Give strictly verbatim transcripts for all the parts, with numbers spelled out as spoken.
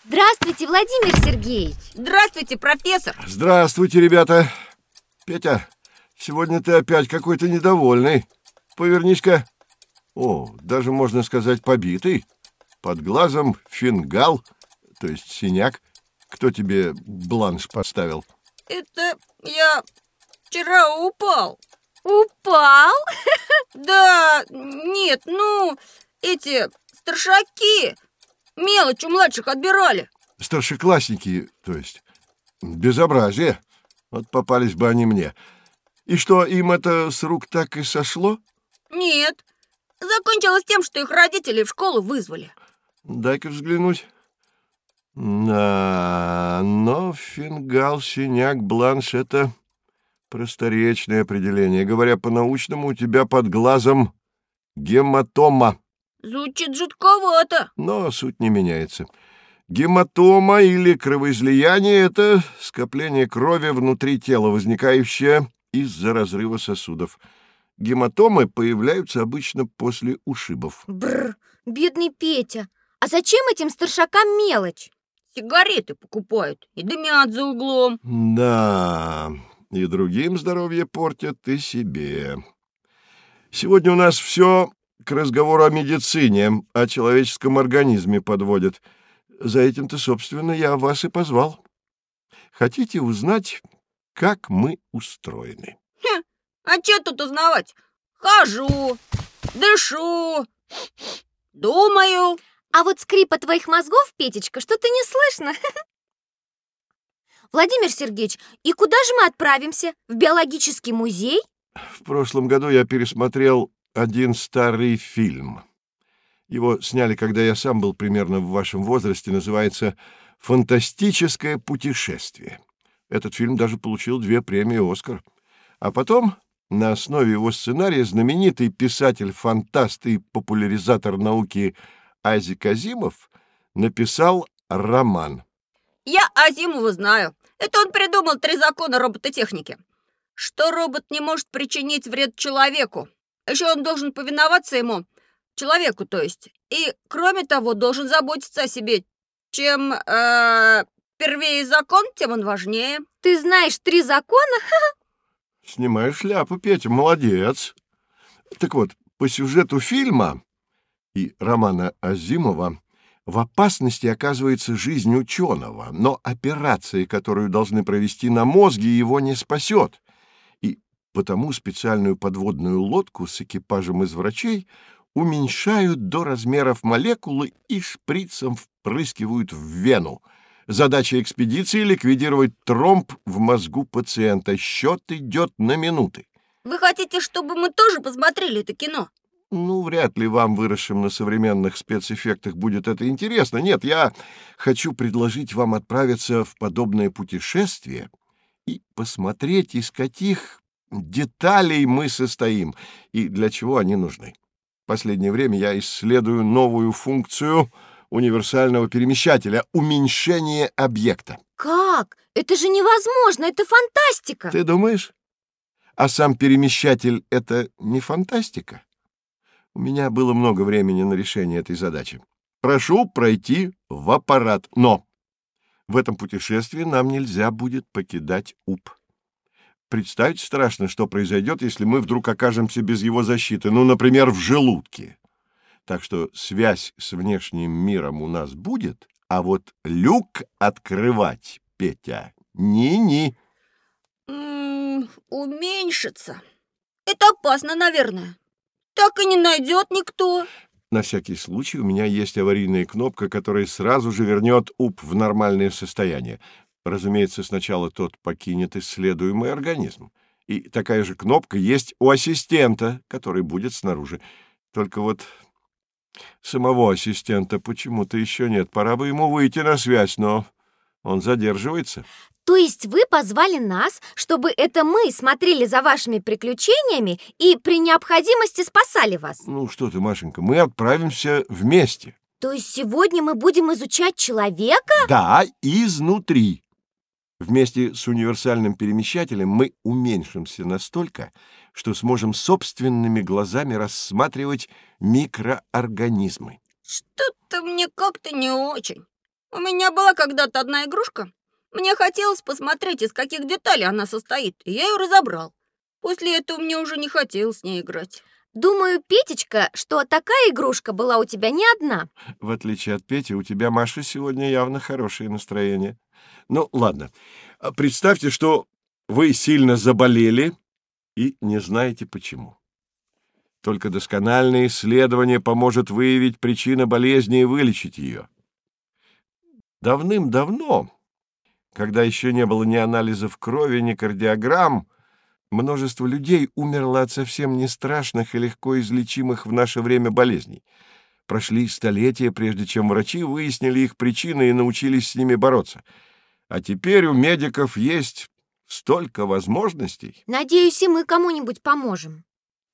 Здравствуйте, Владимир Сергеевич. Здравствуйте, профессор. Здравствуйте, ребята. Петя, сегодня ты опять какой-то недовольный. Повернись-ка. О, даже можно сказать побитый. Под глазом фингал, то есть синяк. Кто тебе бланш поставил? Это я вчера упал. Упал? Да, нет, ну, эти старшаки мелочь у младших отбирали. Старшеклассники, то есть. Безобразие. Вот попались бы они мне. И что, им это с рук так и сошло? Нет, закончилось тем, что их родители в школу вызвали. Дай-ка взглянуть. Да, но фингал, синяк, бланш — это просторечное определение. Говоря по-научному, у тебя под глазом гематома. Звучит жутковато. Но суть не меняется. Гематома или кровоизлияние — это скопление крови внутри тела, возникающее из-за разрыва сосудов. Гематомы появляются обычно после ушибов. Бррр, бедный Петя. А зачем этим старшакам мелочь? Сигареты покупают и дымят за углом. Да, и другим здоровье портят, и себе. Сегодня у нас все к разговору о медицине, о человеческом организме подводят. За этим-то, собственно, я вас и позвал. Хотите узнать, как мы устроены? Хм, а что тут узнавать? Хожу, дышу, думаю. А вот скрипа твоих мозгов, Петечка, что-то не слышно. Владимир Сергеевич, и куда же мы отправимся? В биологический музей? В прошлом году я пересмотрел один старый фильм. Его сняли, когда я сам был примерно в вашем возрасте. Называется «Фантастическое путешествие». Этот фильм даже получил две премии «Оскар». А потом, на основе его сценария, знаменитый писатель-фантаст и популяризатор науки Айзек Азимов написал роман. Я Азимова знаю. Это он придумал три закона робототехники. Что робот не может причинить вред человеку. Еще он должен повиноваться ему, человеку, то есть. И, кроме того, должен заботиться о себе. Чем э, первее закон, тем он важнее. Ты знаешь три закона? Снимаешь шляпу, Петя, молодец. Так вот, по сюжету фильма и романа Азимова в опасности оказывается жизнь ученого, но операция, которую должны провести на мозге, его не спасет. И потому специальную подводную лодку с экипажем из врачей уменьшают до размеров молекулы и шприцем впрыскивают в вену. Задача экспедиции — ликвидировать тромб в мозгу пациента. Счет идет на минуты. Вы хотите, чтобы мы тоже посмотрели это кино? Ну, вряд ли вам, выросшим на современных спецэффектах, будет это интересно. Нет, я хочу предложить вам отправиться в подобное путешествие и посмотреть, из каких деталей мы состоим и для чего они нужны. В последнее время я исследую новую функцию универсального перемещателя — уменьшение объекта. Как? Это же невозможно, это фантастика. Ты думаешь? А сам перемещатель — это не фантастика? У меня было много времени на решение этой задачи. Прошу пройти в аппарат, но в этом путешествии нам нельзя будет покидать УП. Представить страшно, что произойдет, если мы вдруг окажемся без его защиты, ну, например, в желудке. Так что связь с внешним миром у нас будет, а вот люк открывать, Петя, ни-ни. М-м, уменьшиться. Это опасно, наверное. Так и не найдет никто. На всякий случай у меня есть аварийная кнопка, которая сразу же вернет УП в нормальное состояние. Разумеется, сначала тот покинет исследуемый организм. И такая же кнопка есть у ассистента, который будет снаружи. Только вот самого ассистента почему-то еще нет. Пора бы ему выйти на связь, но он задерживается. То есть вы позвали нас, чтобы это мы смотрели за вашими приключениями и при необходимости спасали вас? Ну что ты, Машенька, мы отправимся вместе. То есть сегодня мы будем изучать человека? Да, изнутри. Вместе с универсальным перемещателем мы уменьшимся настолько, что сможем собственными глазами рассматривать микроорганизмы. Что-то мне как-то не очень. У меня была когда-то одна игрушка. Мне хотелось посмотреть, из каких деталей она состоит, и я ее разобрал. После этого мне уже не хотелось с ней играть. Думаю, Петечка, что такая игрушка была у тебя не одна. В отличие от Пети, у тебя, Маша, сегодня явно хорошее настроение. Ну, ладно. Представьте, что вы сильно заболели и не знаете почему. Только доскональное исследование поможет выявить причину болезни и вылечить ее. Давным-давно, когда еще не было ни анализов крови, ни кардиограмм, множество людей умерло от совсем не страшных и легко излечимых в наше время болезней. Прошли столетия, прежде чем врачи выяснили их причины и научились с ними бороться. А теперь у медиков есть столько возможностей. Надеюсь, и мы кому-нибудь поможем.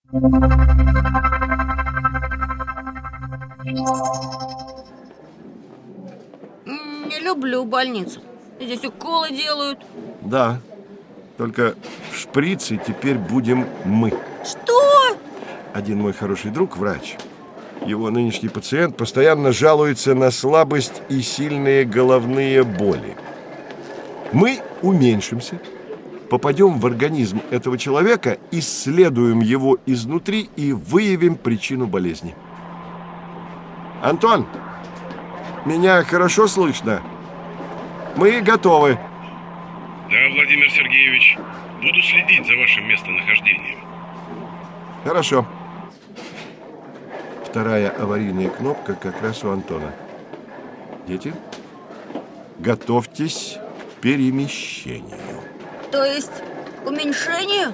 Не люблю больницу. Здесь уколы делают. Да, только в шприце теперь будем мы. Что? Один мой хороший друг, врач, его нынешний пациент постоянно жалуется на слабость и сильные головные боли. Мы уменьшимся, попадем в организм этого человека, исследуем его изнутри и выявим причину болезни. Антон, меня хорошо слышно? Мы готовы. Да, Владимир Сергеевич, буду следить за вашим местонахождением. Хорошо. Вторая аварийная кнопка как раз у Антона. Дети, готовьтесь к перемещению. То есть к уменьшению?